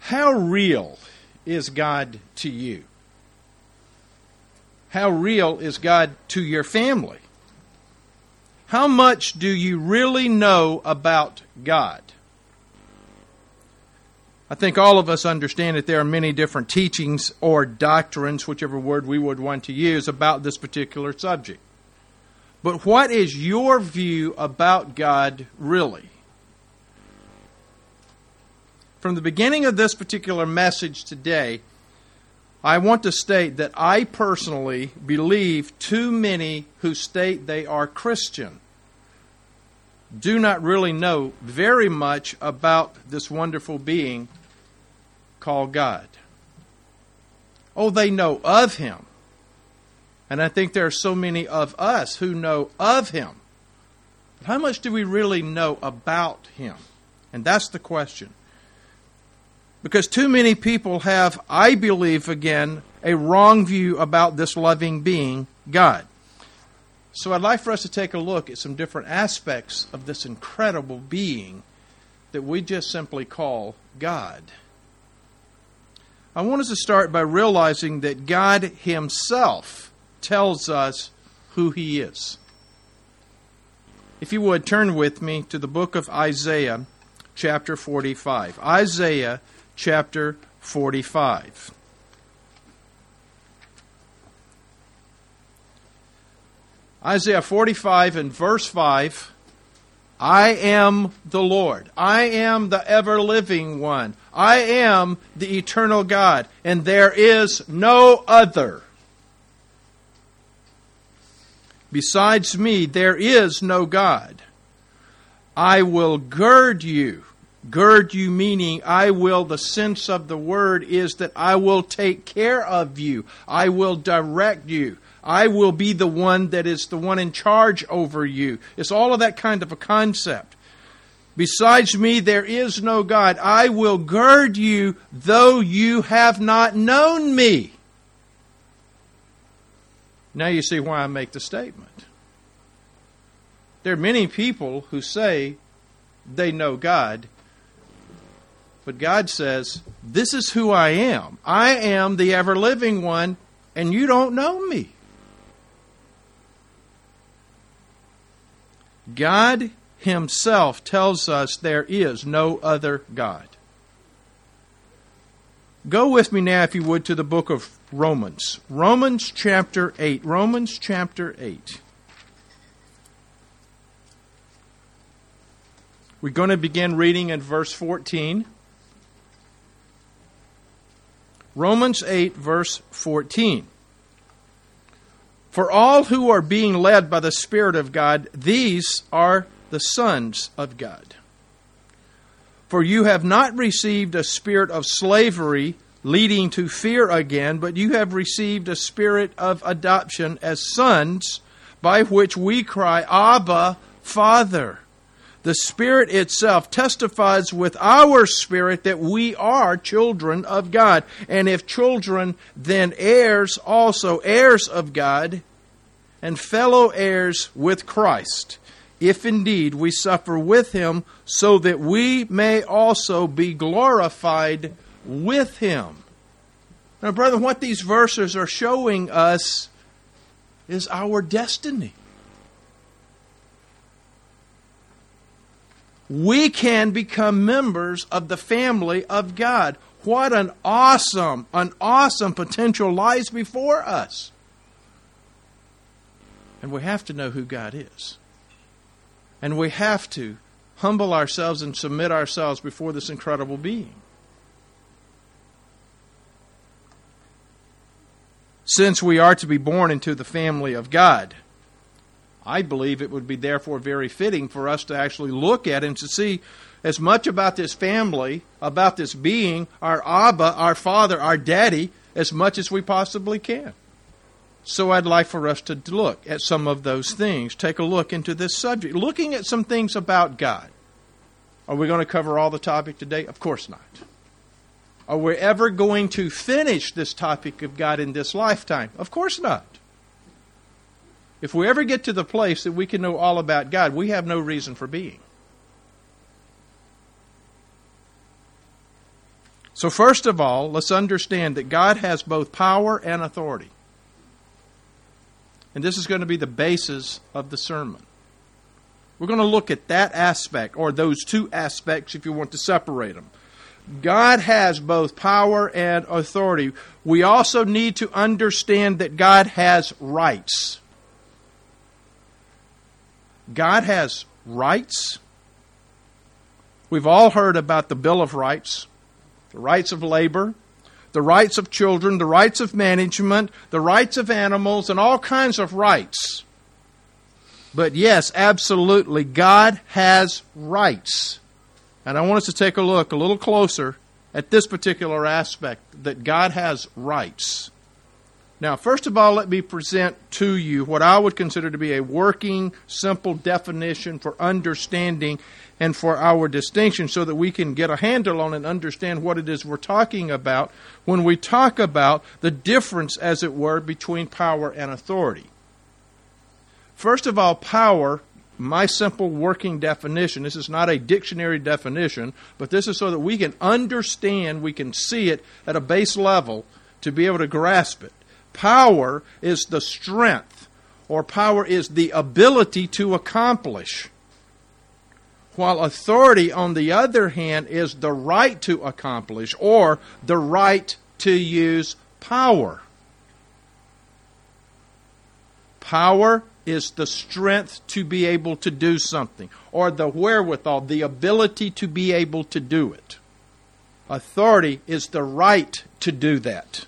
How real is God to you? How real is God to your family? How much do you really know about God? I think all of us understand that there are many different teachings or doctrines, whichever word we would want to use, about this particular subject. But what is your view about God really? From the beginning of this particular message today, I want to state that I personally believe too many who state they are Christian do not really know very much about this wonderful being called God. Oh, they know of Him. And I think there are so many of us who know of Him. But how much do we really know about Him? And that's the question. Because too many people have, I believe, again, a wrong view about this loving being, God. So I'd like for us to take a look at some different aspects of this incredible being that we just simply call God. I want us to start by realizing that God Himself tells us who He is. If you would, turn with me to the book of Isaiah, chapter 45. Isaiah, chapter 45. Isaiah 45 and verse 5, I am the Lord. I am the ever-living one. I am the eternal God, and there is no other. Besides me, there is no God. I will gird you. Gird you meaning I will, the sense of the word is that I will take care of you. I will direct you. I will be the one that is the one in charge over you. It's all of that kind of a concept. Besides me, there is no God. I will gird you, though you have not known me. Now you see why I make the statement. There are many people who say they know God, but God says, this is who I am. I am the ever-living one, and you don't know me. God Himself tells us there is no other God. Go with me now, if you would, to the book of Romans. Romans chapter 8. Romans chapter 8. We're going to begin reading in verse 14. Romans 8, verse 14. For all who are being led by the Spirit of God, these are the sons of God. For you have not received a spirit of slavery leading to fear again, but you have received a spirit of adoption as sons, by which we cry, Abba, Father. The Spirit itself testifies with our spirit that we are children of God. And if children, then heirs also, heirs of God, and fellow heirs with Christ, if indeed we suffer with Him, so that we may also be glorified with Him. Now, brethren, what these verses are showing us is our destiny. We can become members of the family of God. What an awesome potential lies before us. And we have to know who God is. And we have to humble ourselves and submit ourselves before this incredible being. Since we are to be born into the family of God, I believe it would be therefore very fitting for us to actually look at and to see as much about this family, about this being, our Abba, our Father, our Daddy, as much as we possibly can. So I'd like for us to look at some of those things, take a look into this subject, looking at some things about God. Are we going to cover all the topic today? Of course not. Are we ever going to finish this topic of God in this lifetime? Of course not. If we ever get to the place that we can know all about God, we have no reason for being. So first of all, let's understand that God has both power and authority. And this is going to be the basis of the sermon. We're going to look at that aspect, or those two aspects if you want to separate them. God has both power and authority. We also need to understand that God has rights. God has rights. We've all heard about the Bill of Rights, the rights of labor, the rights of children, the rights of management, the rights of animals, and all kinds of rights. But yes, absolutely, God has rights. And I want us to take a look a little closer at this particular aspect, that God has rights. Now, first of all, let me present to you what I would consider to be a working, simple definition for understanding and for our distinction, so that we can get a handle on and understand what it is we're talking about when we talk about the difference, as it were, between power and authority. First of all, power, my simple working definition, this is not a dictionary definition, but this is so that we can understand, we can see it at a base level to be able to grasp it. Power is the strength, or power is the ability to accomplish. While authority, on the other hand, is the right to accomplish, or the right to use power. Power is the strength to be able to do something, or the wherewithal, the ability to be able to do it. Authority is the right to do that.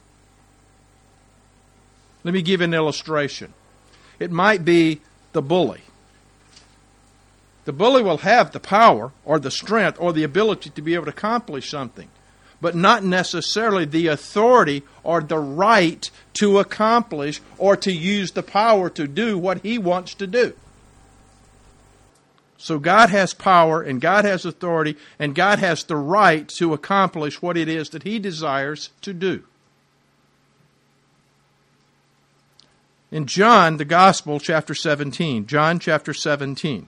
Let me give an illustration. It might be the bully. The bully will have the power or the strength or the ability to be able to accomplish something, but not necessarily the authority or the right to accomplish or to use the power to do what he wants to do. So God has power and God has authority and God has the right to accomplish what it is that he desires to do. In John, the Gospel, chapter 17, John chapter 17.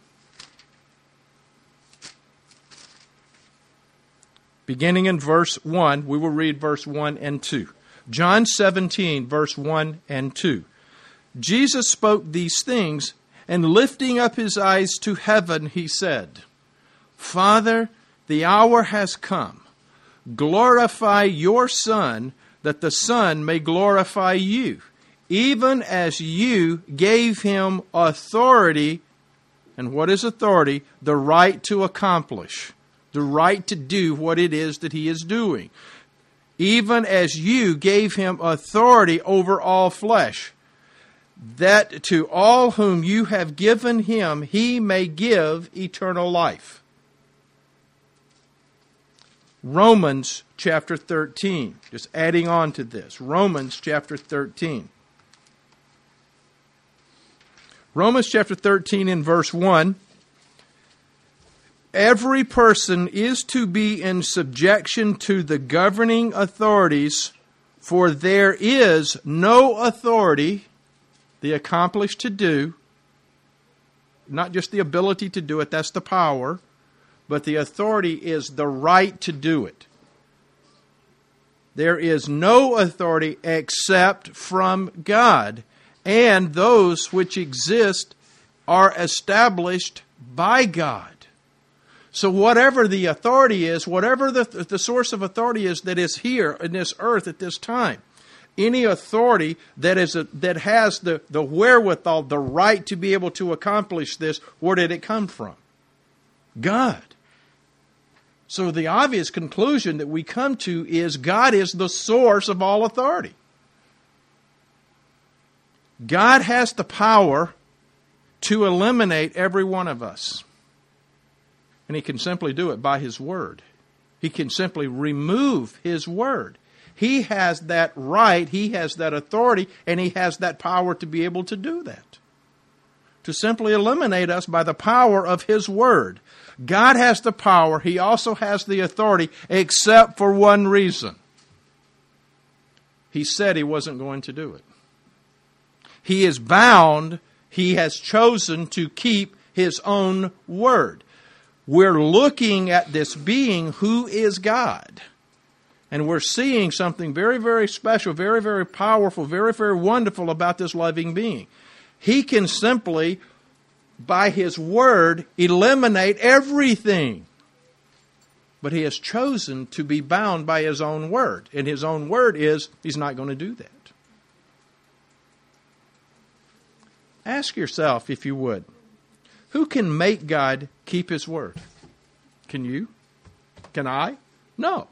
Beginning in verse 1, we will read verse 1 and 2. John 17, verse 1 and 2. Jesus spoke these things, and lifting up his eyes to heaven, he said, Father, the hour has come. Glorify your Son, that the Son may glorify you, even as you gave him authority. And what is authority? The right to accomplish. The right to do what it is that he is doing. Even as you gave him authority over all flesh, that to all whom you have given him, he may give eternal life. Romans chapter 13, just adding on to this. Romans chapter 13. Romans chapter 13 in verse 1. Every person is to be in subjection to the governing authorities, for there is no authority, the accomplished to do, not just the ability to do it, that's the power, but the authority is the right to do it. There is no authority except from God, and those which exist are established by God. So whatever the authority is, whatever the source of authority is that is here in this earth at this time, any authority that has the wherewithal, the right to be able to accomplish this, where did it come from? God. So the obvious conclusion that we come to is God is the source of all authority. God has the power to eliminate every one of us. And he can simply do it by his word. He can simply remove his word. He has that right, he has that authority, and he has that power to be able to do that. To simply eliminate us by the power of his word. God has the power, he also has the authority, except for one reason. He said he wasn't going to do it. He is bound, he has chosen to keep his own word. We're looking at this being who is God. And we're seeing something very, very special, very, very powerful, very, very wonderful about this loving being. He can simply, by His Word, eliminate everything. But He has chosen to be bound by His own Word. And His own Word is, He's not going to do that. Ask yourself, if you would, who can make God keep His Word? Can you? Can I? No.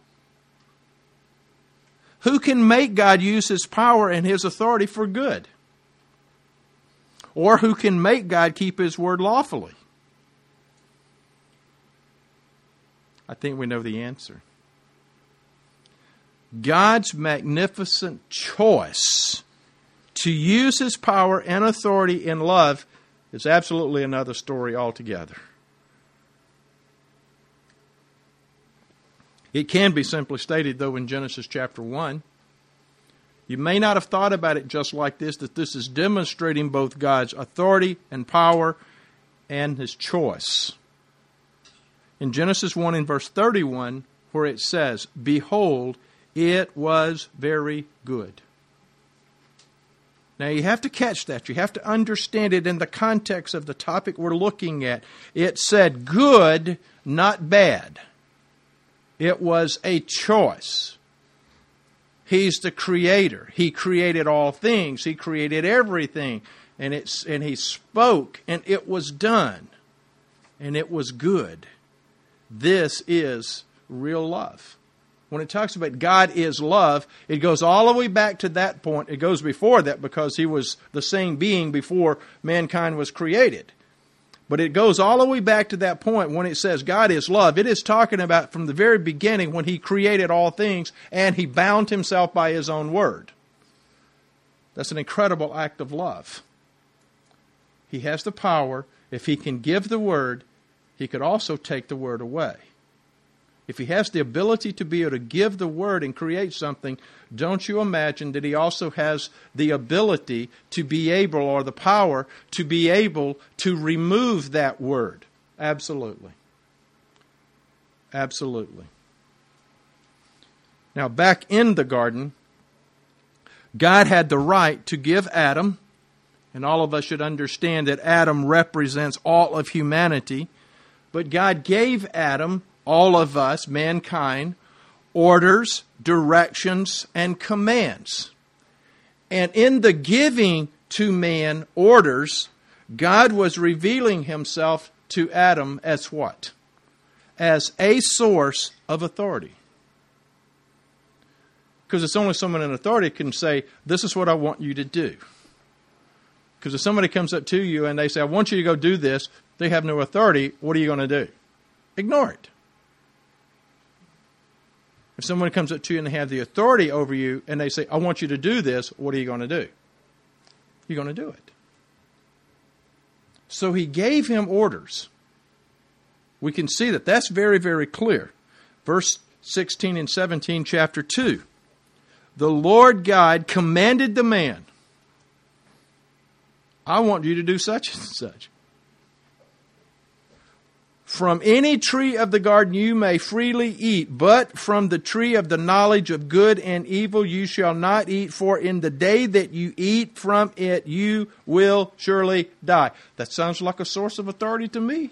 Who can make God use His power and His authority for good? Or who can make God keep His Word lawfully? I think we know the answer. God's magnificent choice to use His power and authority in love is absolutely another story altogether. It can be simply stated, though, in Genesis chapter 1. You may not have thought about it just like this, that this is demonstrating both God's authority and power and His choice. In Genesis 1 in verse 31, where it says, "Behold, it was very good." Now you have to catch that. You have to understand it in the context of the topic we're looking at. It said good, not bad. It was a choice. He's the Creator. He created all things. He created everything. And He spoke, and it was done. And it was good. This is real love. When it talks about God is love, it goes all the way back to that point. It goes before that because He was the same being before mankind was created. But it goes all the way back to that point when it says God is love. It is talking about from the very beginning when He created all things and He bound Himself by His own Word. That's an incredible act of love. He has the power. If He can give the Word, He could also take the Word away. If He has the ability to be able to give the Word and create something, don't you imagine that He also has the ability to be able, or the power, to be able to remove that Word? Absolutely. Absolutely. Now, back in the garden, God had the right to give Adam, and all of us should understand that Adam represents all of humanity, but God gave Adam, all of us, mankind, orders, directions, and commands. And in the giving to man orders, God was revealing Himself to Adam as what? As a source of authority. Because it's only someone in authority can say, this is what I want you to do. Because if somebody comes up to you and they say, I want you to go do this, they have no authority, what are you going to do? Ignore it. If someone comes up to you and they have the authority over you and they say, I want you to do this, what are you going to do? You're going to do it. So He gave him orders. We can see that. That's very, very clear. Verse 16 and 17, chapter 2. The Lord God commanded the man, I want you to do such and such. From any tree of the garden you may freely eat, but from the tree of the knowledge of good and evil you shall not eat, for in the day that you eat from it you will surely die. That sounds like a source of authority to me.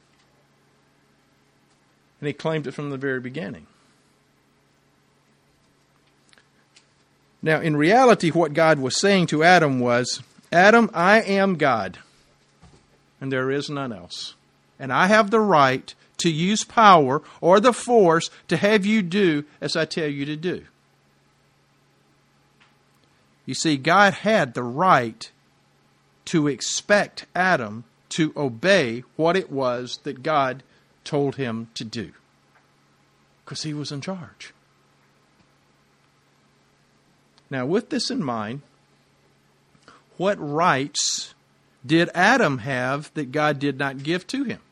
And He claimed it from the very beginning. Now, in reality, what God was saying to Adam was, Adam, I am God, and there is none else. And I have the right to use power or the force to have you do as I tell you to do. You see, God had the right to expect Adam to obey what it was that God told him to do. Because He was in charge. Now, with this in mind, what rights did Adam have that God did not give to him?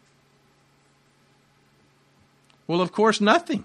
Well, of course, nothing.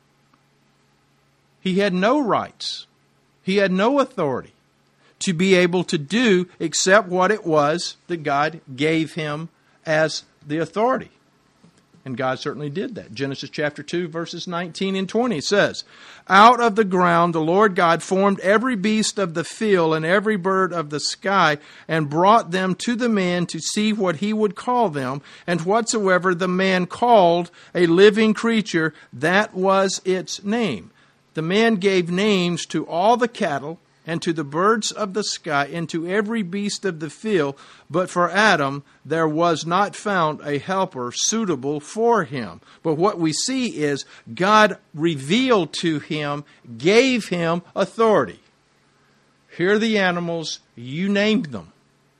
He had no rights. He had no authority to be able to do except what it was that God gave him as the authority. And God certainly did that. Genesis chapter 2, verses 19 and 20 says, "Out of the ground the Lord God formed every beast of the field and every bird of the sky, and brought them to the man to see what he would call them. And whatsoever the man called a living creature, that was its name. The man gave names to all the cattle, and to the birds of the sky, and to every beast of the field. But for Adam there was not found a helper suitable for him." But what we see is God revealed to him, gave him authority. Here are the animals, you named them.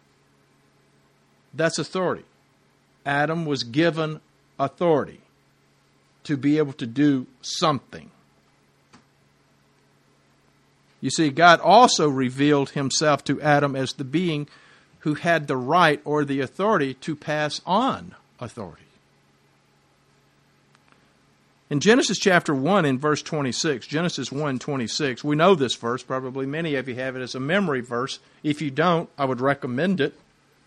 That's authority. Adam was given authority to be able to do something. You see, God also revealed himself to Adam as the being who had the right or the authority to pass on authority. In Genesis chapter 1 in verse 26, Genesis 1:26, we know this verse, probably many of you have it as a memory verse. If you don't, I would recommend it.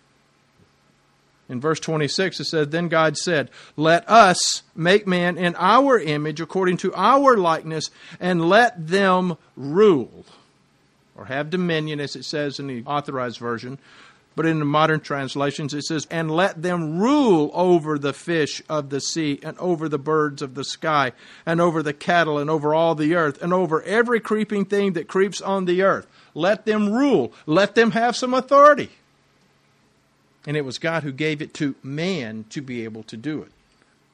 In verse 26 it says, "Then God said, Let us make man in our image according to our likeness, and let them rule," or have dominion, as it says in the Authorized Version. But in the modern translations it says, "And let them rule over the fish of the sea, and over the birds of the sky, and over the cattle, and over all the earth, and over every creeping thing that creeps on the earth." Let them rule. Let them have some authority. And it was God who gave it to man to be able to do it.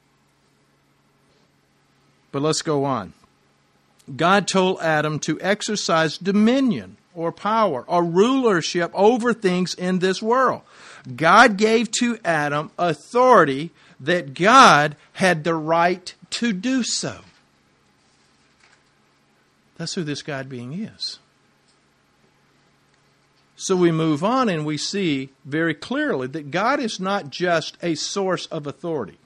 But let's go on. God told Adam to exercise dominion or power or rulership over things in this world. God gave to Adam authority that God had the right to do so. That's who this God being is. So we move on and we see very clearly that God is not just a source of authority.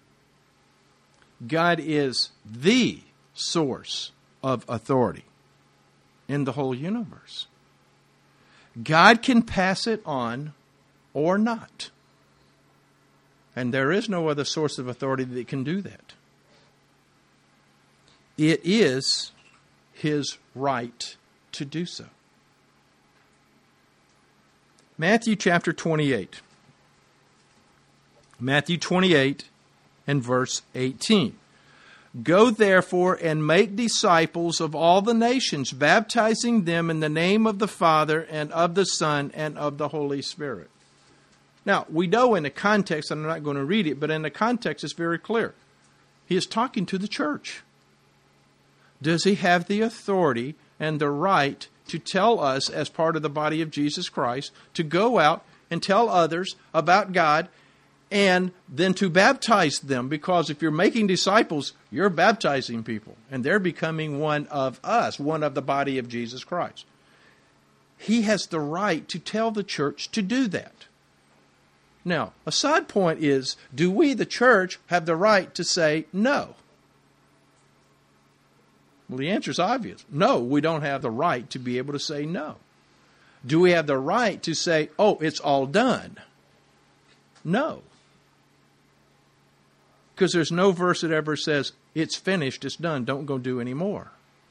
God is the source of authority in the whole universe. God can pass it on or not. And there is no other source of authority that can do that. It is his right to do so. Matthew chapter 28. Matthew 28 and verse 18. "Go therefore and make disciples of all the nations, baptizing them in the name of the Father and of the Son and of the Holy Spirit." Now, we know in the context, and I'm not going to read it, but in the context it's very clear. He is talking to the church. Does he have the authority and the right to tell us, as part of the body of Jesus Christ, to go out and tell others about God and then to baptize them? Because if you're making disciples, you're baptizing people, and they're becoming one of us, one of the body of Jesus Christ. He has the right to tell the church to do that. Now, a side point is, do we, the church, have the right to say no? Well, the answer is obvious. No, we don't have the right to be able to say no. Do we have the right to say, "Oh, it's all done"? No. Because there's no verse that ever says, "It's finished, it's done, don't go do any more."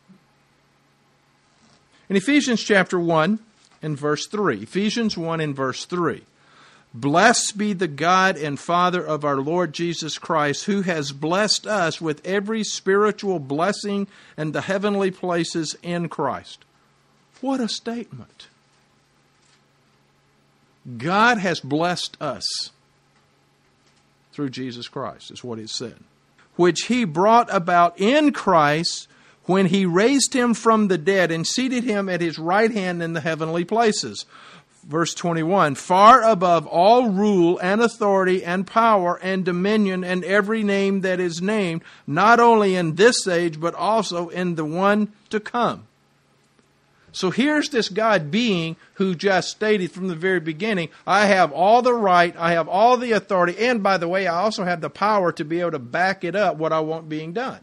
In Ephesians chapter 1 and verse 3, Ephesians 1 and verse 3, "Blessed be the God and Father of our Lord Jesus Christ, who has blessed us with every spiritual blessing in the heavenly places in Christ." What a statement. God has blessed us through Jesus Christ, is what it said. "Which he brought about in Christ when he raised him from the dead and seated him at his right hand in the heavenly places." Verse 21, "Far above all rule and authority and power and dominion and every name that is named, not only in this age, but also in the one to come." So here's this God being who just stated from the very beginning, I have all the right, I have all the authority, and by the way, I also have the power to be able to back it up, what I want being done.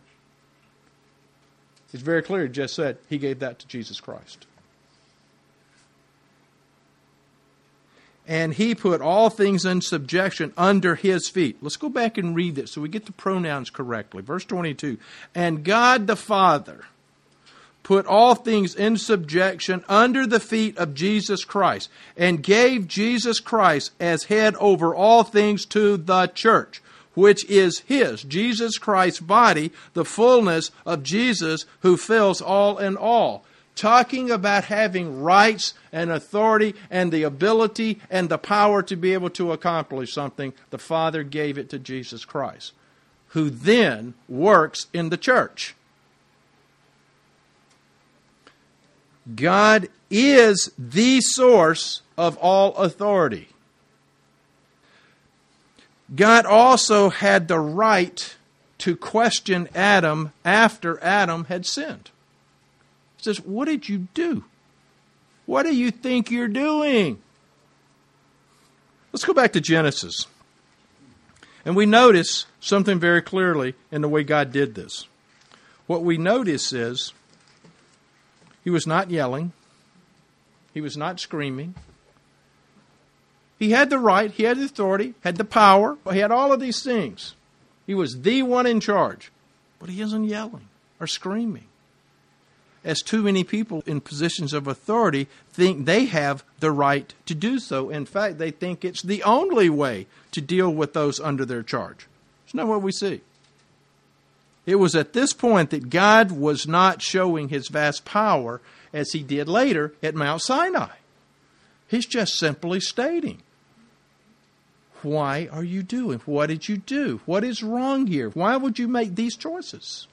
It's very clear, it just said, he gave that to Jesus Christ. and he put all things in subjection under his feet. Let's go back and read this so we get the pronouns correctly. Verse 22. And God the Father put all things in subjection under the feet of Jesus Christ, and gave Jesus Christ as head over all things to the church, which is his, Jesus Christ's body, the fullness of Jesus who fills all in all. Talking about having rights and authority and the ability and the power to be able to accomplish something, the Father gave it to Jesus Christ, who then works in the church. God is the source of all authority. God also had the right to question Adam after Adam had sinned. He says, what did you do? What do you think you're doing? Let's go back to Genesis. And we notice something very clearly in the way God did this. What we notice is he was not yelling. He was not screaming. He had the right, he had the authority, had the power, he had all of these things. He was the one in charge. But he isn't yelling or screaming, as too many people in positions of authority think they have the right to do so. In fact, they think it's the only way to deal with those under their charge. It's not what we see. It was at this point that God was not showing his vast power as he did later at Mount Sinai. He's just simply stating, why are you doing? What did you do? What is wrong here? Why would you make these choices?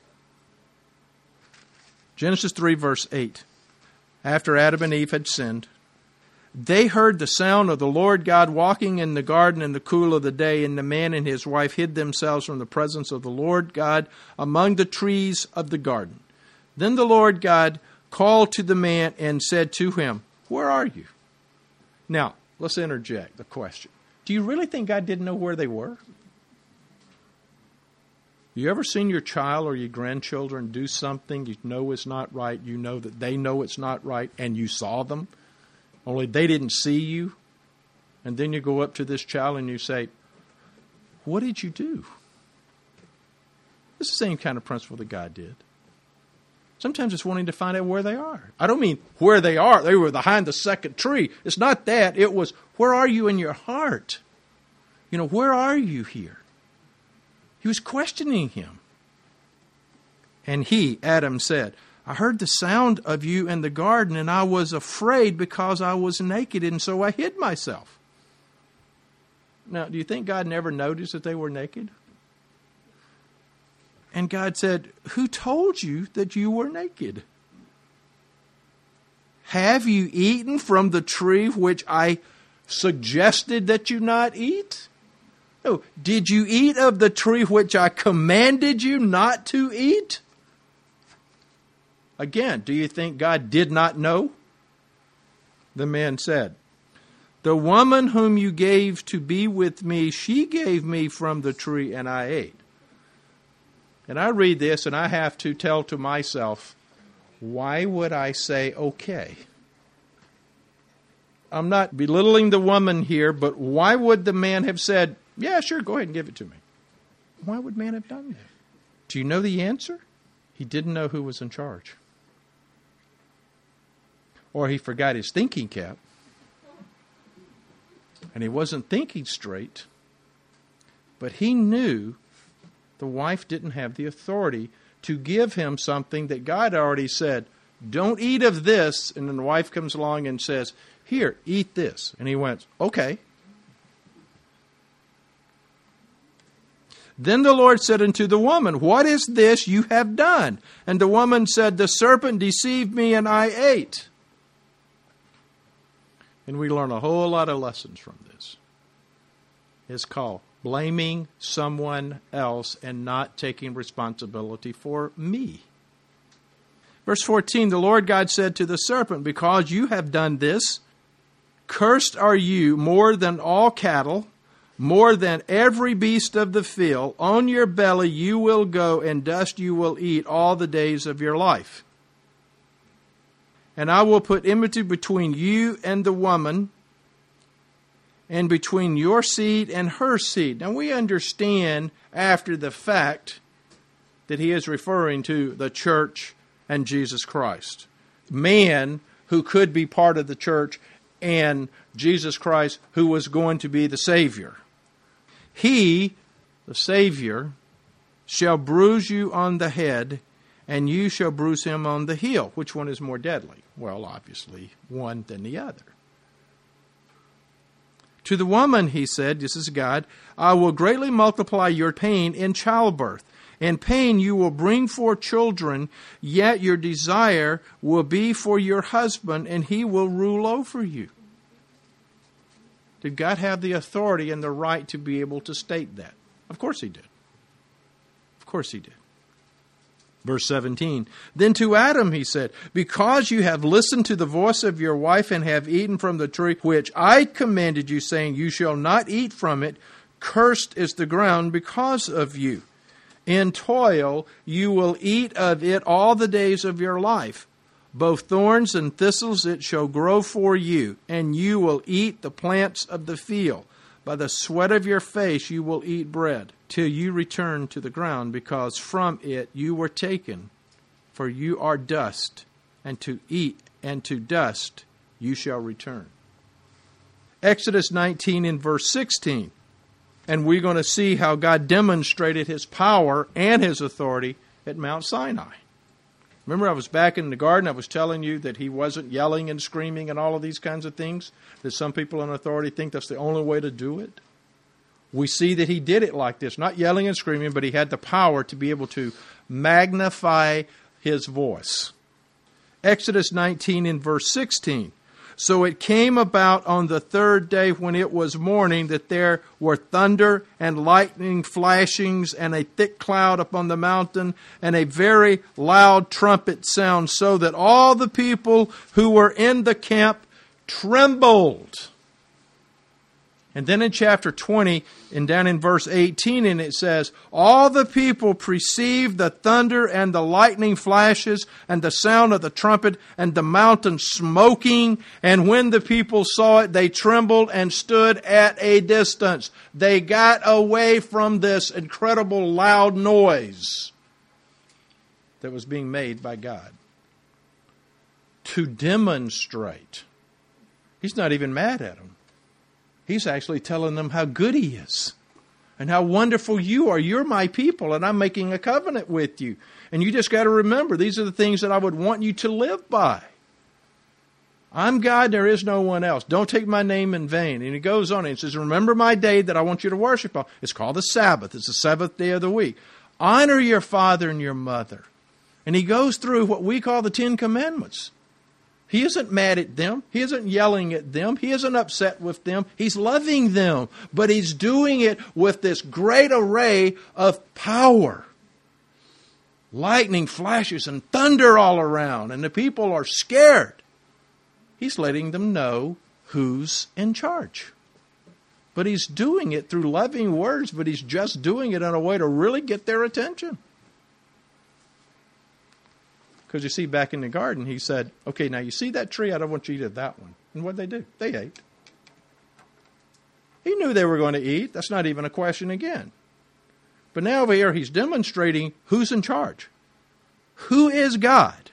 Genesis 3, verse 8. After Adam and Eve had sinned, they heard the sound of the Lord God walking in the garden in the cool of the day, and the man and his wife hid themselves from the presence of the Lord God among the trees of the garden. Then the Lord God called to the man and said to him, where are you? Now, let's interject the question. Do you really think God didn't know where they were? You ever seen your child or your grandchildren do something you know is not right, you know that they know it's not right, and you saw them, only they didn't see you? And then you go up to this child and you say, what did you do? It's the same kind of principle that God did. Sometimes it's wanting to find out where they are. I don't mean where they are. They were behind the second tree. It's not that. It was, where are you in your heart? You know, where are you here? He was questioning him. And he, Adam, said, I heard the sound of you in the garden, and I was afraid because I was naked, and so I hid myself. Now, do you think God never noticed that they were naked? And God said, who told you that you were naked? Have you eaten from the tree which I suggested that you not eat? No. Did you eat of the tree which I commanded you not to eat? Again, do you think God did not know? The man said, the woman whom you gave to be with me, she gave me from the tree and I ate. And I read this and I have to tell to myself, why would I say okay? I'm not belittling the woman here, but why would the man have said, yeah, sure, go ahead and give it to me? Why would man have done that? Do you know the answer? He didn't know who was in charge. Or he forgot his thinking cap. And he wasn't thinking straight. But he knew the wife didn't have the authority to give him something that God already said, don't eat of this. And then the wife comes along and says, here, eat this. And he went, okay. Then the Lord said unto the woman, what is this you have done? And the woman said, the serpent deceived me and I ate. And we learn a whole lot of lessons from this. It's called blaming someone else and not taking responsibility for me. Verse 14, the Lord God said to the serpent, because you have done this, cursed are you more than all cattle, more than every beast of the field. On your belly you will go, and dust you will eat all the days of your life. And I will put enmity between you and the woman, and between your seed and her seed. Now we understand after the fact that he is referring to the church and Jesus Christ. Man who could be part of the church and Jesus Christ who was going to be the Savior. He, the Savior, shall bruise you on the head, and you shall bruise him on the heel. Which one is more deadly? Well, obviously, one than the other. To the woman, he said, this is God, I will greatly multiply your pain in childbirth. In pain you will bring forth children, yet your desire will be for your husband, and he will rule over you. Did God have the authority and the right to be able to state that? Of course he did. Of course he did. Verse 17, then to Adam he said, because you have listened to the voice of your wife and have eaten from the tree which I commanded you, saying, you shall not eat from it, cursed is the ground because of you. In toil you will eat of it all the days of your life. Both thorns and thistles it shall grow for you, and you will eat the plants of the field. By the sweat of your face you will eat bread, till you return to the ground, because from it you were taken. For you are dust, and to eat and to dust you shall return. Exodus 19 in verse 16. And we're going to see how God demonstrated his power and his authority at Mount Sinai. Remember, I was back in the garden, I was telling you that he wasn't yelling and screaming and all of these kinds of things, that some people in authority think that's the only way to do it. We see that he did it like this, not yelling and screaming, but he had the power to be able to magnify his voice. Exodus 19 in verse 16. So it came about on the third day when it was morning that there were thunder and lightning flashings and a thick cloud upon the mountain and a very loud trumpet sound, so that all the people who were in the camp trembled. And then in chapter 20, and down in verse 18, and it says, all the people perceived the thunder and the lightning flashes and the sound of the trumpet and the mountain smoking. And when the people saw it, they trembled and stood at a distance. They got away from this incredible loud noise that was being made by God. To demonstrate. He's not even mad at them. He's actually telling them how good he is and how wonderful you are. You're my people, and I'm making a covenant with you. And you just got to remember, these are the things that I would want you to live by. I'm God, there is no one else. Don't take my name in vain. And he goes on and says, remember my day that I want you to worship on. It's called the Sabbath. It's the seventh day of the week. Honor your father and your mother. And he goes through what we call the Ten Commandments. He isn't mad at them. He isn't yelling at them. He isn't upset with them. He's loving them. But he's doing it with this great array of power. Lightning flashes and thunder all around, and the people are scared. He's letting them know who's in charge. But he's doing it through loving words, but he's just doing it in a way to really get their attention. Because you see, back in the garden, he said, okay, now you see that tree? I don't want you to eat of that one. And what did they do? They ate. He knew they were going to eat. That's not even a question again. But now over here, he's demonstrating who's in charge. Who is God?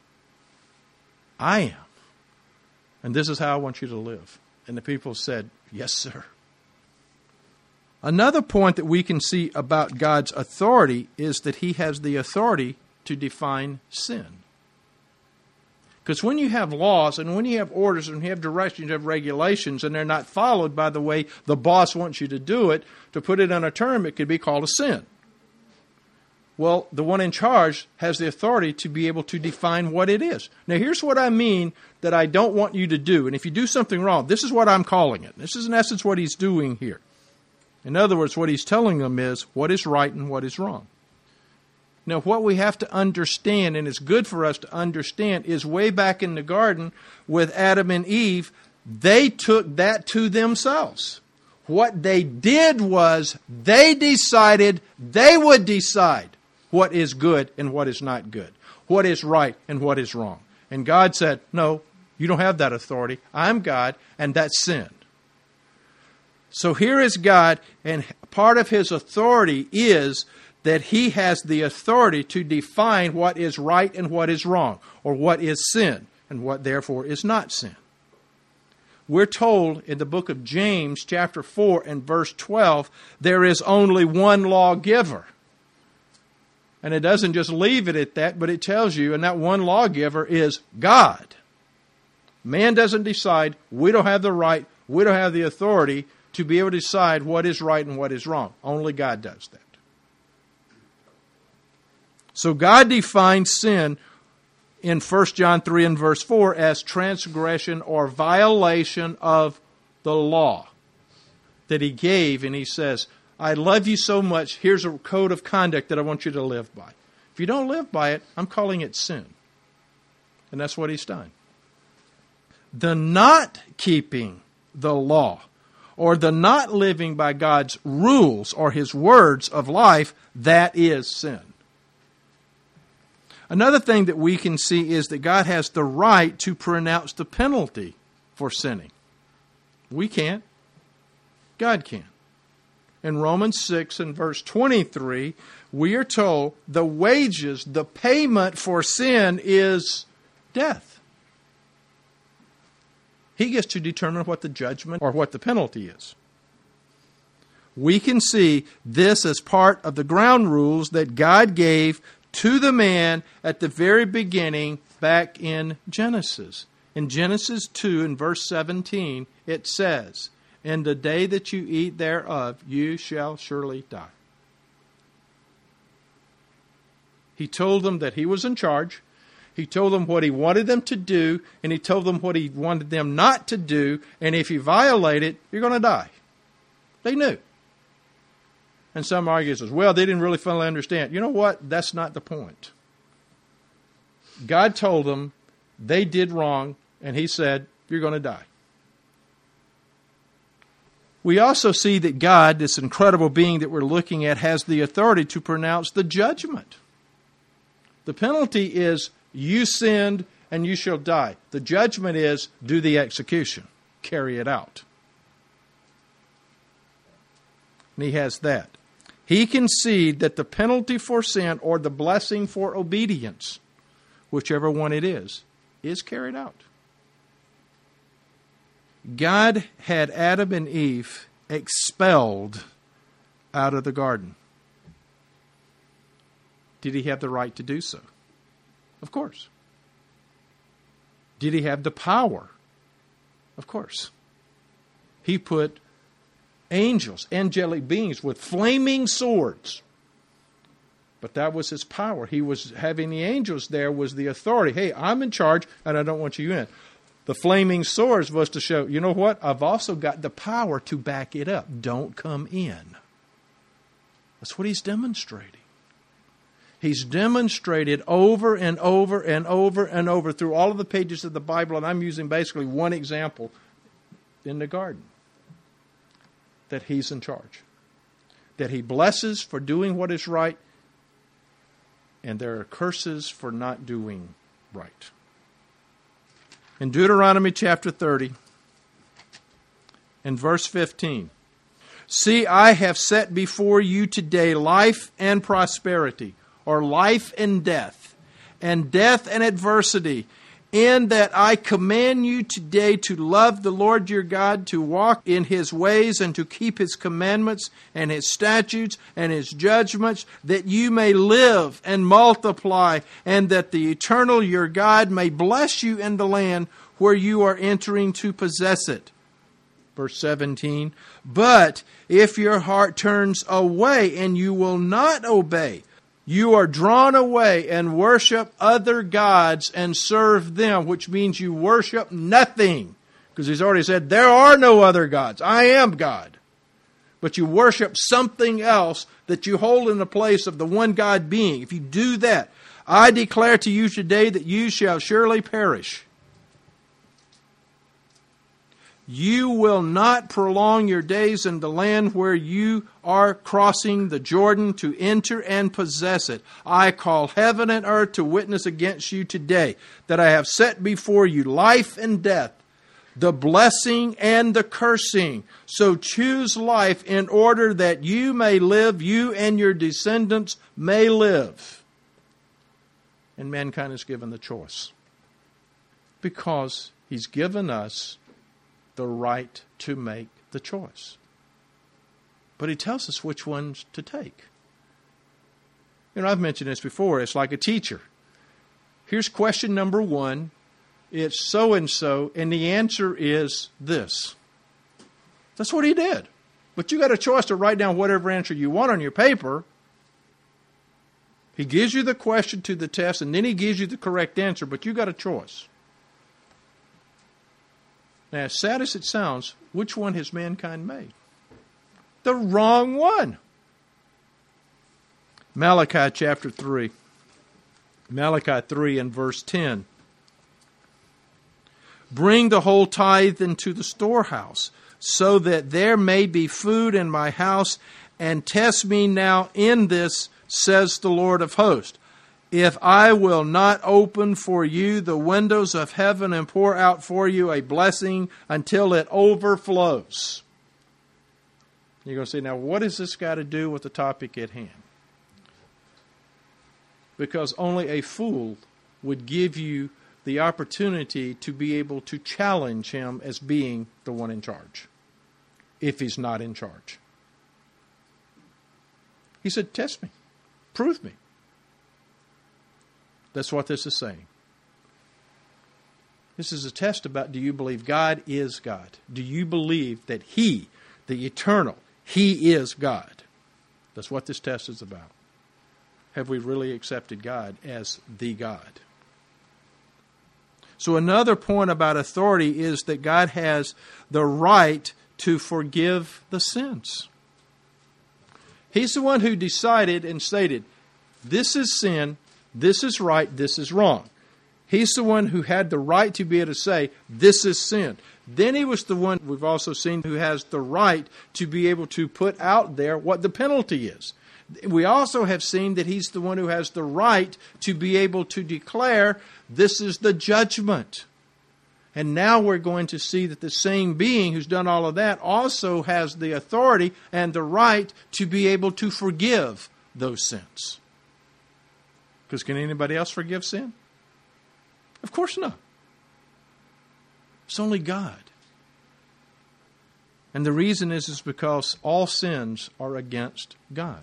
I am. And this is how I want you to live. And the people said, yes, sir. Another point that we can see about God's authority is that he has the authority to define sin. Because when you have laws and when you have orders and you have directions, you have regulations, and they're not followed by the way the boss wants you to do it, to put it on a term, it could be called a sin. Well, the one in charge has the authority to be able to define what it is. Now, here's what I mean that I don't want you to do. And if you do something wrong, this is what I'm calling it. This is in essence what he's doing here. In other words, what he's telling them is what is right and what is wrong. Now, what we have to understand, and it's good for us to understand, is way back in the garden with Adam and Eve, they took that to themselves. What they did was they decided they would decide what is good and what is not good, what is right and what is wrong. And God said, no, you don't have that authority. I'm God, and that's sin. So here is God, and part of His authority is that He has the authority to define what is right and what is wrong, or what is sin, and what therefore is not sin. We're told in the book of James, chapter 4 and verse 12, there is only one lawgiver. And it doesn't just leave it at that, but it tells you, and that one lawgiver is God. Man doesn't decide. We don't have the right, we don't have the authority to be able to decide what is right and what is wrong. Only God does that. So God defines sin in 1 John 3 and verse 4 as transgression or violation of the law that He gave. And He says, I love you so much, here's a code of conduct that I want you to live by. If you don't live by it, I'm calling it sin. And that's what He's done. The not keeping the law, or the not living by God's rules or His words of life, that is sin. Another thing that we can see is that God has the right to pronounce the penalty for sinning. We can't. God can. In Romans 6 and verse 23, we are told the wages, the payment for sin is death. He gets to determine what the judgment or what the penalty is. We can see this as part of the ground rules that God gave to the man at the very beginning back in Genesis. In Genesis 2 and verse 17, it says, "In the day that you eat thereof, you shall surely die." He told them that He was in charge. He told them what He wanted them to do, and He told them what He wanted them not to do, and if you violate it, you're going to die. They knew. And some argue, well, they didn't really fully understand. You know what? That's not the point. God told them they did wrong, and He said, you're going to die. We also see that God, this incredible being that we're looking at, has the authority to pronounce the judgment. The penalty is, you sinned and you shall die. The judgment is, do the execution. Carry it out. And He has that. He conceded that the penalty for sin or the blessing for obedience, whichever one it is carried out. God had Adam and Eve expelled out of the garden. Did He have the right to do so? Of course. Did He have the power? Of course. He put angels, angelic beings with flaming swords. But that was His power. He was having the angels there was the authority. Hey, I'm in charge and I don't want you in. The flaming swords was to show, you know what? I've also got the power to back it up. Don't come in. That's what He's demonstrating. He's demonstrated over and over and over and over through all of the pages of the Bible, and I'm using basically one example in the garden, that He's in charge. That He blesses for doing what is right, and there are curses for not doing right. In Deuteronomy chapter 30, in verse 15, "See, I have set before you today life and prosperity," or life and death and adversity, "in that I command you today to love the Lord your God, to walk in His ways, and to keep His commandments and His statutes and His judgments, that you may live and multiply, and that the Eternal your God may bless you in the land where you are entering to possess it." Verse 17, "But if your heart turns away and you will not obey, you are drawn away and worship other gods and serve them," which means you worship nothing. Because He's already said, there are no other gods. I am God. But you worship something else that you hold in the place of the one God being. If you do that, I declare to you today that you shall surely perish. You will not prolong your days in the land where you are crossing the Jordan to enter and possess it. I call heaven and earth to witness against you today, that I have set before you life and death, the blessing and the cursing. So choose life in order that you may live, you and your descendants may live. And mankind is given the choice. Because He's given us the right to make the choice. But He tells us which ones to take. You know, I've mentioned this before. It's like a teacher. Here's question number 1. It's so-and-so, and the answer is this. That's what He did. But you got a choice to write down whatever answer you want on your paper. He gives you the question to the test, and then He gives you the correct answer, but you got a choice. Now, as sad as it sounds, which one has mankind made? The wrong one. Malachi chapter 3. Malachi 3 and verse 10. Bring the whole tithe into the storehouse, so that there may be food in my house, and test me now in this, says the Lord of hosts. If I will not open for you the windows of heaven and pour out for you a blessing until it overflows. You're going to say, now what has this got to do with the topic at hand? Because only a fool would give you the opportunity to be able to challenge him as being the one in charge, if he's not in charge. He said, test me. Prove me. That's what this is saying. This is a test about, do you believe God is God? Do you believe that He, the eternal, He is God? That's what this test is about. Have we really accepted God as the God? So another point about authority is that God has the right to forgive the sins. He's the one who decided and stated, this is sin, this is right, this is wrong. He's the one who had the right to be able to say, this is sin. Then He was the one, we've also seen, who has the right to be able to put out there what the penalty is. We also have seen that He's the one who has the right to be able to declare, this is the judgment. And now we're going to see that the same being who's done all of that also has the authority and the right to be able to forgive those sins. Because can anybody else forgive sin? Of course not. It's only God. And the reason is because all sins are against God.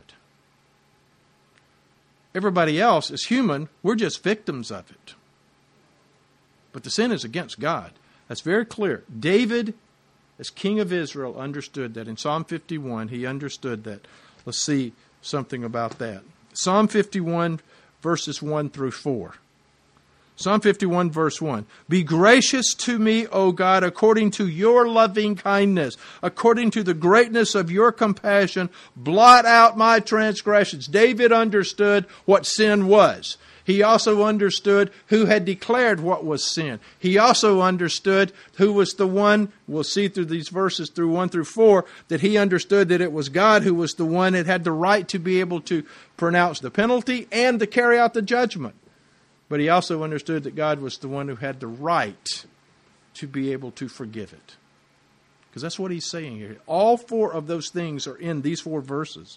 Everybody else is human. We're just victims of it. But the sin is against God. That's very clear. David, as king of Israel, understood that. In Psalm 51, he understood that. Let's see something about that. Psalm 51, verses 1 through 4. Psalm 51, verse 1. Be gracious to me, O God, according to your loving kindness, according to the greatness of your compassion, blot out my transgressions. David understood what sin was. He also understood who had declared what was sin. He also understood who was the one, we'll see through these verses through 1 through 4, that he understood that it was God who was the one that had the right to be able to pronounce the penalty and to carry out the judgment. But he also understood that God was the one who had the right to be able to forgive it. Because that's what he's saying here. All 4 of those things are in these 4 verses.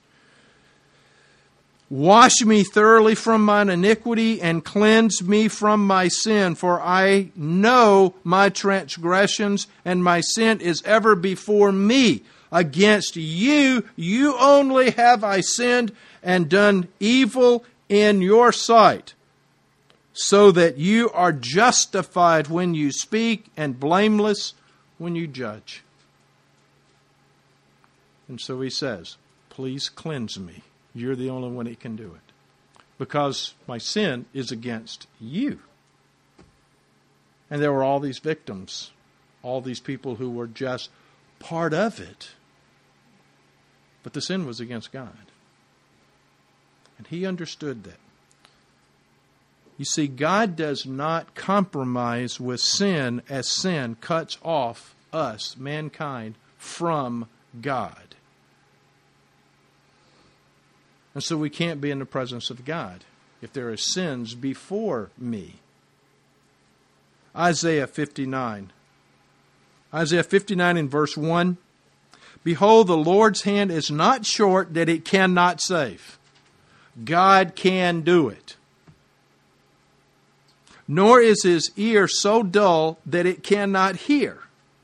Wash me thoroughly from mine iniquity and cleanse me from my sin, for I know my transgressions and my sin is ever before me. Against you, you only have I sinned and done evil in your sight, so that you are justified when you speak and blameless when you judge. And so he says, please cleanse me. You're the only one that can do it. Because my sin is against you. And there were all these victims, all these people who were just part of it. But the sin was against God. And he understood that. You see, God does not compromise with sin as sin cuts off us, mankind, from God. And so we can't be in the presence of God if there are sins before me. Isaiah 59. Isaiah 59 in verse 1. Behold, the Lord's hand is not short that it cannot save. God can do it. Nor is his ear so dull that it cannot hear.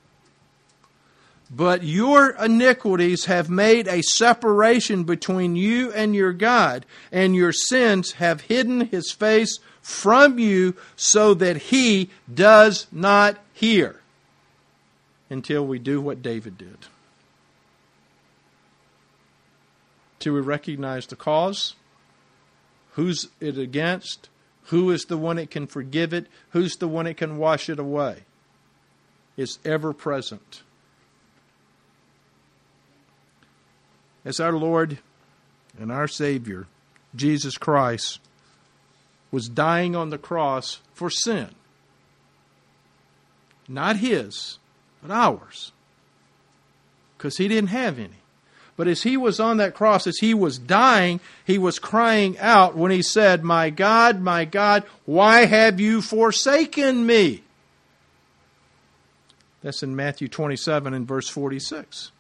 But your iniquities have made a separation between you and your God, and your sins have hidden his face from you so that he does not hear. Until we do what David did. Till we recognize the cause, who's it against, who is the one that can forgive it, who's the one that can wash it away. It's ever present. As our Lord and our Savior, Jesus Christ, was dying on the cross for sin. Not his, but ours. Because he didn't have any. But as he was on that cross, as he was dying, he was crying out when he said, my God, why have you forsaken me? That's in Matthew 27 and verse 46.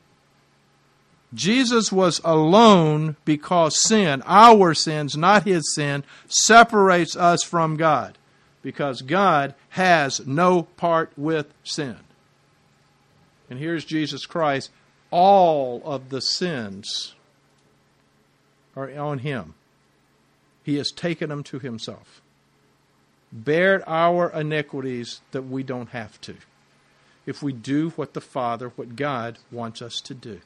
Jesus was alone because sin, our sins, not his sin, separates us from God. Because God has no part with sin. And here's Jesus Christ. All of the sins are on him. He has taken them to himself. Bared our iniquities that we don't have to. If we do what the Father, what God wants us to do.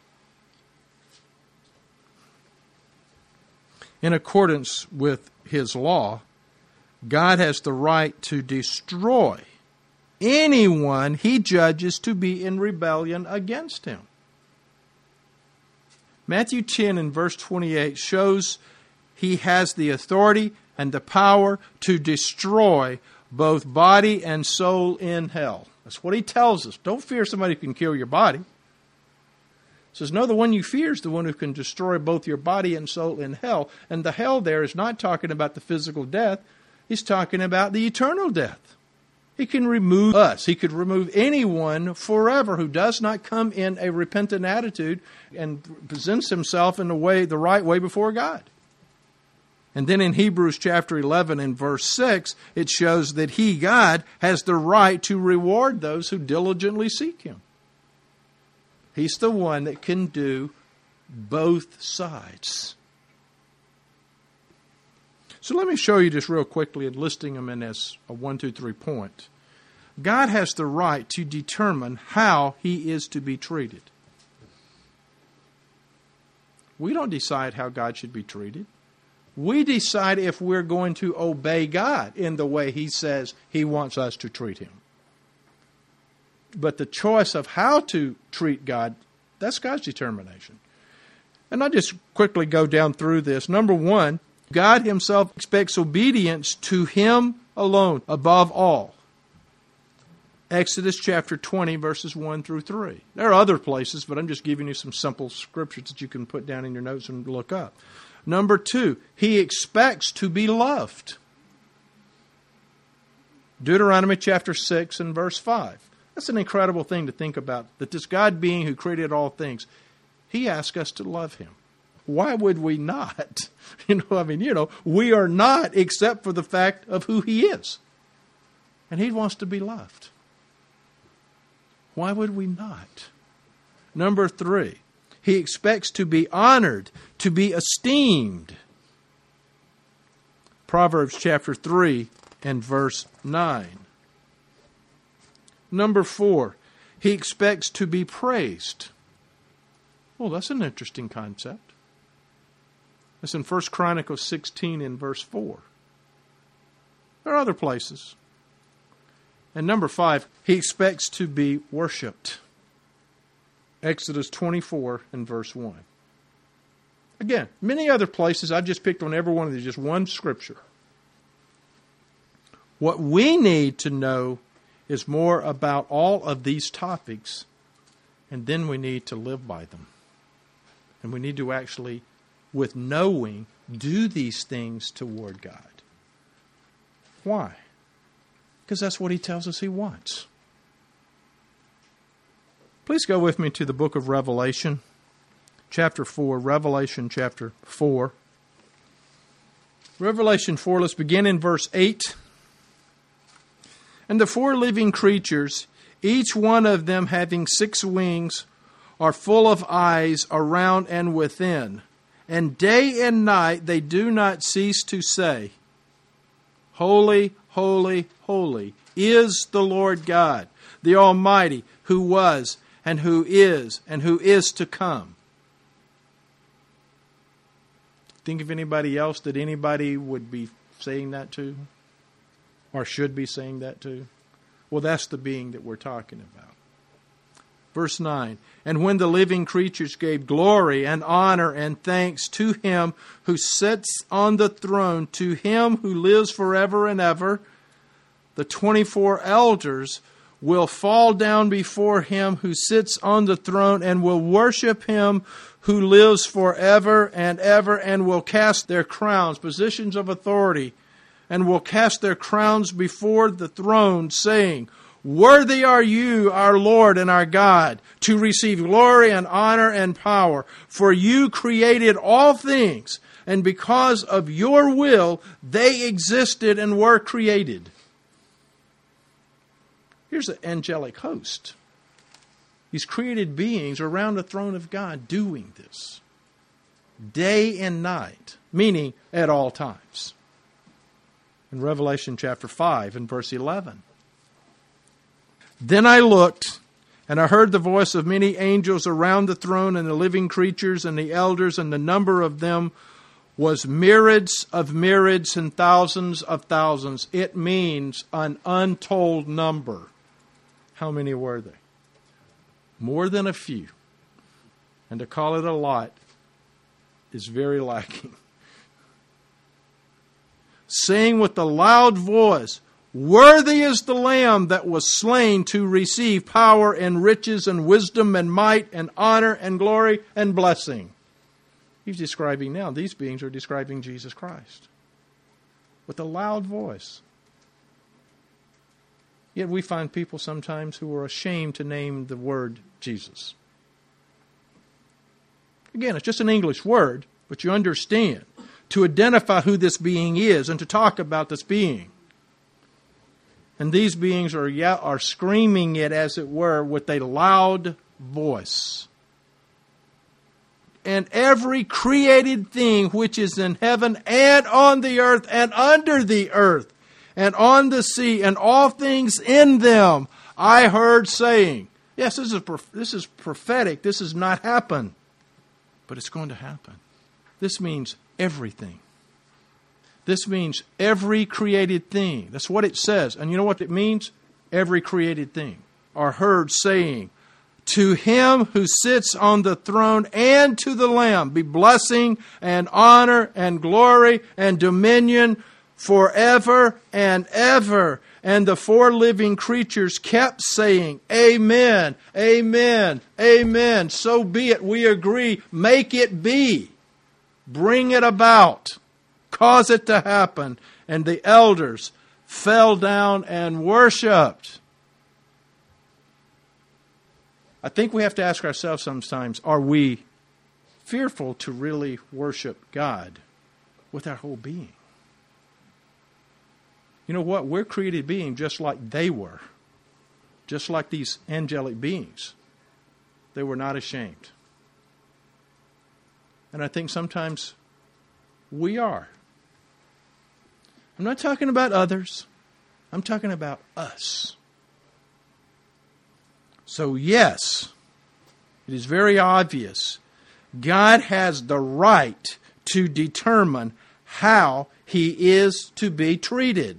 In accordance with his law, God has the right to destroy anyone he judges to be in rebellion against him. Matthew 10 and verse 28 shows he has the authority and the power to destroy both body and soul in hell. That's what he tells us. Don't fear somebody who can kill your body. He says, no, the one you fear is the one who can destroy both your body and soul in hell. And the hell there is not talking about the physical death. He's talking about the eternal death. He can remove us. He could remove anyone forever who does not come in a repentant attitude and presents himself in the right way before God. And then in Hebrews chapter 11 and verse 6, it shows that he, God, has the right to reward those who diligently seek him. He's the one that can do both sides. So let me show you just real quickly, and listing them in as a 1, 2, 3 point. God has the right to determine how he is to be treated. We don't decide how God should be treated. We decide if we're going to obey God in the way he says he wants us to treat him. But the choice of how to treat God, that's God's determination. And I'll just quickly go down through this. Number 1, God himself expects obedience to him alone, above all. Exodus chapter 20, verses 1 through 3. There are other places, but I'm just giving you some simple scriptures that you can put down in your notes and look up. Number 2, he expects to be loved. Deuteronomy chapter 6 and verse 5. That's an incredible thing to think about, that this God being who created all things, he asks us to love him. Why would we not? We are not except for the fact of who he is. And he wants to be loved. Why would we not? Number 3, he expects to be honored, to be esteemed. Proverbs chapter 3 and verse 9. Number 4, he expects to be praised. Well, that's an interesting concept. That's in 1 Chronicles 16 and verse 4. There are other places. And number 5, he expects to be worshipped. Exodus 24 and verse 1. Again, many other places. I just picked on every one of these, just one scripture. What we need to know is more about all of these topics, and then we need to live by them. And we need to actually, with knowing, do these things toward God. Why? Because that's what he tells us he wants. Please go with me to the book of Revelation, chapter 4. Revelation chapter 4. Revelation 4, let's begin in verse 8. And the four living creatures, each one of them having 6 wings, are full of eyes around and within. And day and night they do not cease to say, Holy, holy, holy is the Lord God, the Almighty, who was and who is to come. Think of anybody else that anybody would be saying that to? Or should be saying that to? Well, that's the being that we're talking about. Verse 9, and when the living creatures gave glory and honor and thanks to Him who sits on the throne, to Him who lives forever and ever, the 24 elders will fall down before Him who sits on the throne and will worship Him who lives forever and ever, and will cast their crowns, positions of authority, and will cast their crowns before the throne, saying, Worthy are you, our Lord and our God, to receive glory and honor and power, for you created all things, and because of your will they existed and were created. Here's an angelic host. These created beings around the throne of God doing this day and night, meaning at all times. In Revelation chapter 5 and verse 11. Then I looked, and I heard the voice of many angels around the throne and the living creatures and the elders, and the number of them was myriads of myriads and thousands of thousands. It means an untold number. How many were they? More than a few. And to call it a lot is very lacking. Saying with a loud voice, Worthy is the Lamb that was slain to receive power and riches and wisdom and might and honor and glory and blessing. He's describing now, these beings are describing Jesus Christ. With a loud voice. Yet we find people sometimes who are ashamed to name the word Jesus. Again, it's just an English word, but you understand. To identify who this being is and to talk about this being. And these beings are screaming it, as it were, with a loud voice. And every created thing which is in heaven and on the earth and under the earth and on the sea, and all things in them, I heard saying. Yes, this is prophetic. This has not happened. But it's going to happen. This means everything. This means every created thing. That's what it says. And you know what it means? Every created thing. Are heard saying, To Him who sits on the throne and to the Lamb be blessing and honor and glory and dominion forever and ever. And the 4 living creatures kept saying, Amen, amen, amen. So be it. We agree. Make it be. Bring it about. Cause it to happen. And the elders fell down and worshipped. I think we have to ask ourselves sometimes, are we fearful to really worship God with our whole being? You know what? We're created beings just like they were. Just like these angelic beings. They were not ashamed. And I think sometimes we are. I'm not talking about others. I'm talking about us. So yes, it is very obvious. God has the right to determine how He is to be treated.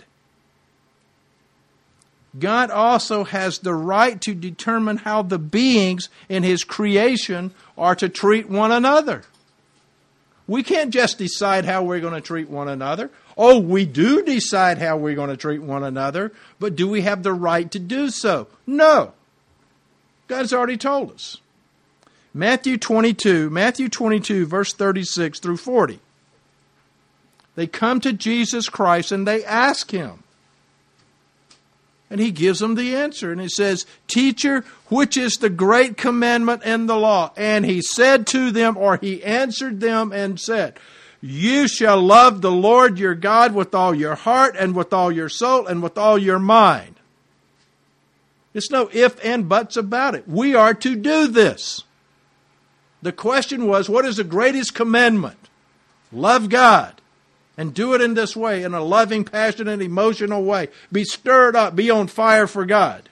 God also has the right to determine how the beings in His creation are to treat one another. We can't just decide how we're going to treat one another. Oh, we do decide how we're going to treat one another, but do we have the right to do so? No. God's already told us. Matthew 22, verse 36 through 40. They come to Jesus Christ and they ask Him, And he gives them the answer. And he says, Teacher, which is the great commandment in the law? And he said to them, or he answered them and said, You shall love the Lord your God with all your heart and with all your soul and with all your mind. There's no if and buts about it. We are to do this. The question was, what is the greatest commandment? Love God. And do it in this way, in a loving, passionate, emotional way. Be stirred up. Be on fire for God.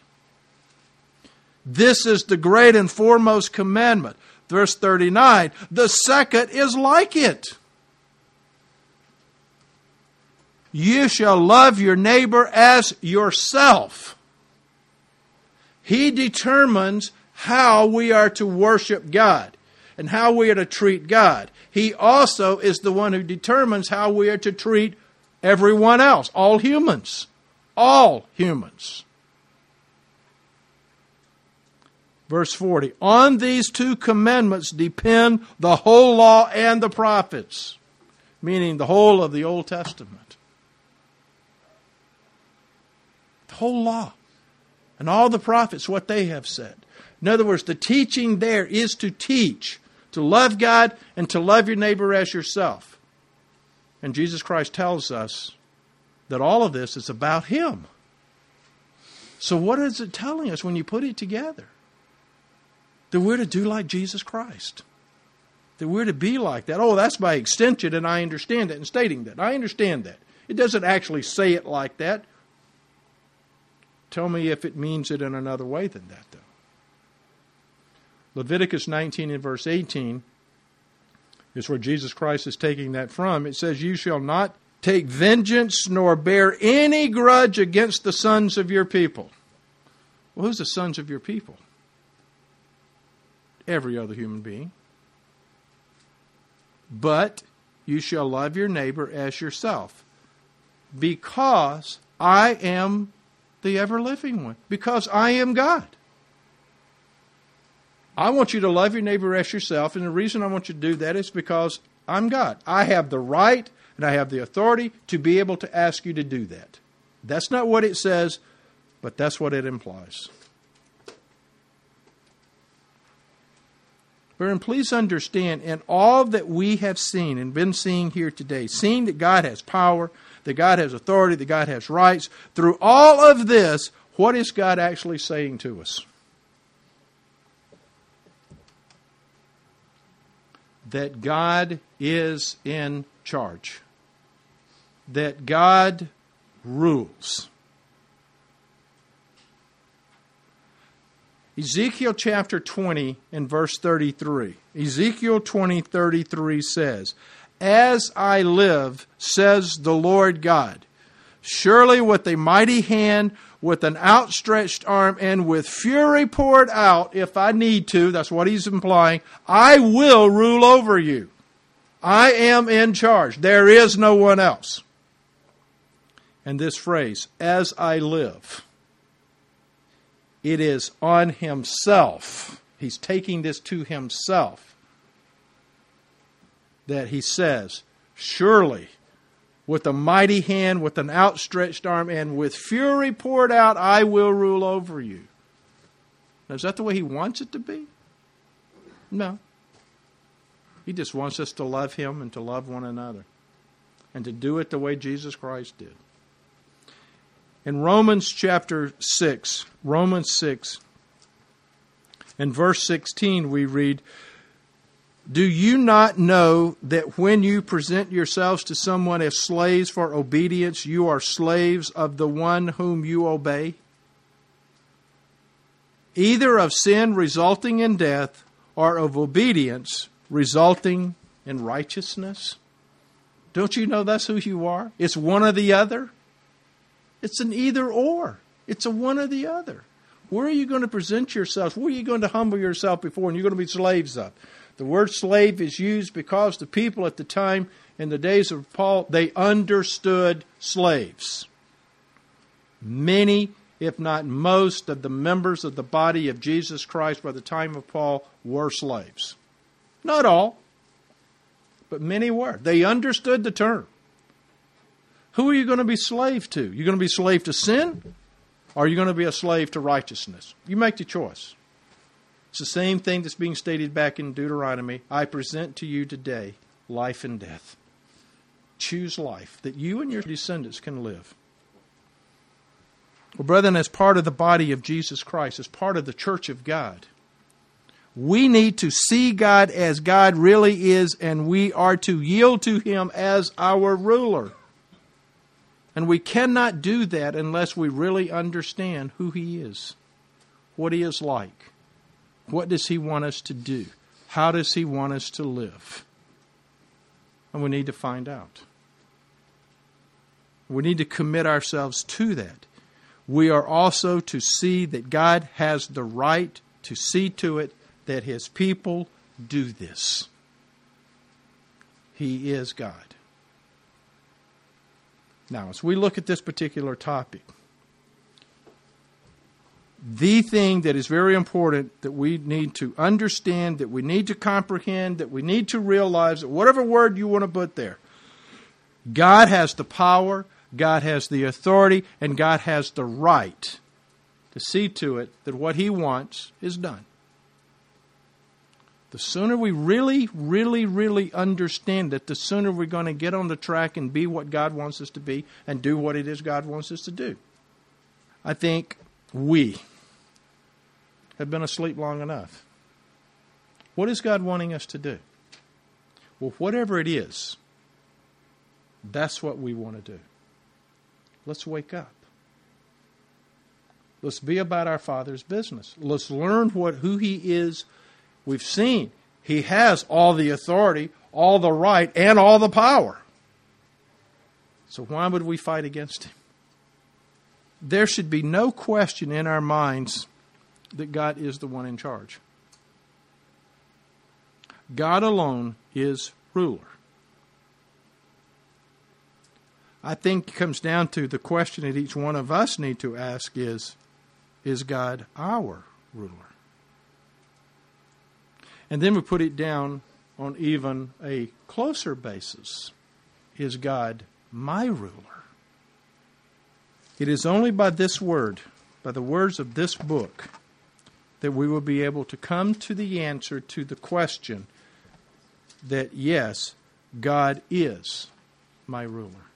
This is the great and foremost commandment. Verse 39, the second is like it. You shall love your neighbor as yourself. He determines how we are to worship God and how we are to treat God. He also is the one who determines how we are to treat everyone else, all humans. All humans. Verse 40, on these two commandments depend the whole law and the prophets, meaning the whole of the Old Testament. The whole law and all the prophets, what they have said. In other words, the teaching there is to teach, to love God and to love your neighbor as yourself. And Jesus Christ tells us that all of this is about Him. So what is it telling us when you put it together? That we're to do like Jesus Christ. That we're to be like that. Oh, that's by extension, and I understand that, and stating that. I understand that. It doesn't actually say it like that. Tell me if it means it in another way than that, though. Leviticus 19 and verse 18 is where Jesus Christ is taking that from. It says, You shall not take vengeance nor bear any grudge against the sons of your people. Well, who's the sons of your people? Every other human being. But you shall love your neighbor as yourself, because I am the ever-living one, because I am God. I want you to love your neighbor as yourself, and the reason I want you to do that is because I'm God. I have the right and I have the authority to be able to ask you to do that. That's not what it says, but that's what it implies. But please understand, in all that we have seen and been seeing here today, seeing that God has power, that God has authority, that God has rights, through all of this, what is God actually saying to us? That God is in charge. That God rules. Ezekiel chapter 20 and verse 33. Ezekiel 20:33 says, As I live, says the Lord God, surely with a mighty hand, with an outstretched arm, and with fury poured out, if I need to, that's what he's implying, I will rule over you. I am in charge. There is no one else. And this phrase, as I live, it is on himself. He's taking this to himself. That he says, surely, with a mighty hand, with an outstretched arm, and with fury poured out, I will rule over you. Now, is that the way he wants it to be? No. He just wants us to love him and to love one another. And to do it the way Jesus Christ did. In Romans chapter 6, Romans 6, in verse 16 we read, Do you not know that when you present yourselves to someone as slaves for obedience, you are slaves of the one whom you obey? Either of sin resulting in death, or of obedience resulting in righteousness? Don't you know that's who you are? It's one or the other. It's an either or. It's a one or the other. Where are you going to present yourself? Where are you going to humble yourself before? And you're going to be slaves of. The word slave is used because the people at the time, in the days of Paul, they understood slaves. Many, if not most, of the members of the body of Jesus Christ by the time of Paul were slaves. Not all, but many were. They understood the term. Who are you going to be slave to? You're going to be slave to sin? Or are you going to be a slave to righteousness? You make the choice. It's the same thing that's being stated back in Deuteronomy. I present to you today life and death. Choose life that you and your descendants can live. Well, brethren, as part of the body of Jesus Christ, as part of the church of God, we need to see God as God really is, and we are to yield to Him as our ruler. And we cannot do that unless we really understand who He is, what He is like, what does He want us to do, how does He want us to live. And we need to find out. We need to commit ourselves to that. We are also to see that God has the right to see to it that His people do this. He is God. Now, as we look at this particular topic, the thing that is very important that we need to understand, that we need to comprehend, that we need to realize, that whatever word you want to put there, God has the power, God has the authority, and God has the right to see to it that what He wants is done. The sooner we really understand it, the sooner we're going to get on the track and be what God wants us to be and do what it is God wants us to do. I think we have been asleep long enough. What is God wanting us to do? Well, whatever it is, that's what we want to do. Let's wake up. Let's be about our Father's business. Let's learn who He is. We've seen He has all the authority, all the right, and all the power. So why would we fight against Him? There should be no question in our minds that God is the one in charge. God alone is ruler. I think it comes down to the question that each one of us need to ask is God our ruler? And then we put it down on even a closer basis. Is God my ruler? It is only by this word, by the words of this book, that we will be able to come to the answer to the question that, yes, God is my ruler.